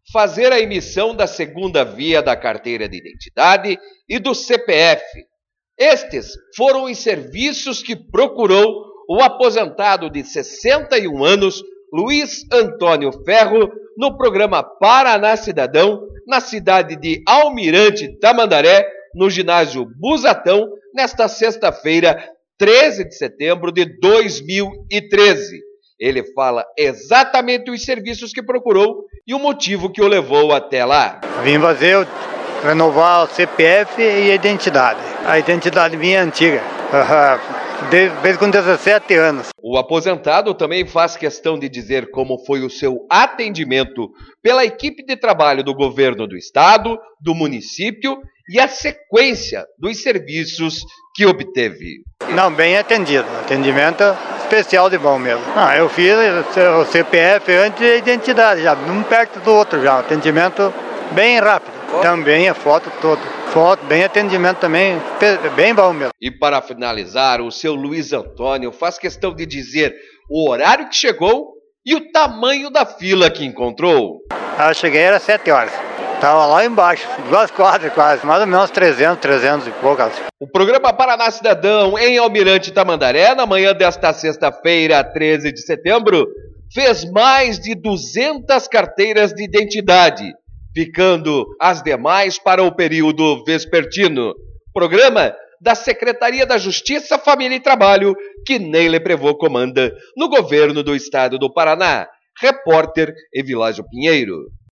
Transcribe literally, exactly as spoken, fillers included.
fazer a emissão da segunda via da carteira de identidade e do C P F. Estes foram os serviços que procurou o aposentado de sessenta e um anos, Luiz Antônio Ferro, no programa Paraná Cidadão, na cidade de Almirante Tamandaré, no ginásio Busatão, nesta sexta-feira, treze de setembro de dois mil e treze. Ele fala exatamente os serviços que procurou e o motivo que o levou até lá. Vim fazer, renovar o C P F e a identidade. A identidade minha é antiga, desde com dezessete anos. O aposentado também faz questão de dizer como foi o seu atendimento pela equipe de trabalho do governo do estado, do município e a sequência dos serviços que obteve. Não, bem atendido. Atendimento especial de bom mesmo. Ah, eu fiz o C P F antes da identidade, já um perto do outro já. Atendimento bem rápido. Foto? Também a foto toda. Foto, bem atendimento também, bem bom mesmo. E para finalizar, o seu Luiz Antônio faz questão de dizer o horário que chegou e o tamanho da fila que encontrou. Eu cheguei, era sete horas. Estava lá embaixo, duas quadras quase, mais ou menos trezentos, trezentos e poucas. O programa Paraná Cidadão em Almirante Tamandaré, na manhã desta sexta-feira, treze de setembro, fez mais de duzentas carteiras de identidade, ficando as demais para o período vespertino. Programa da Secretaria da Justiça, Família e Trabalho, que Ney Leprevô comanda no governo do estado do Paraná. Repórter Evilásio Pinheiro.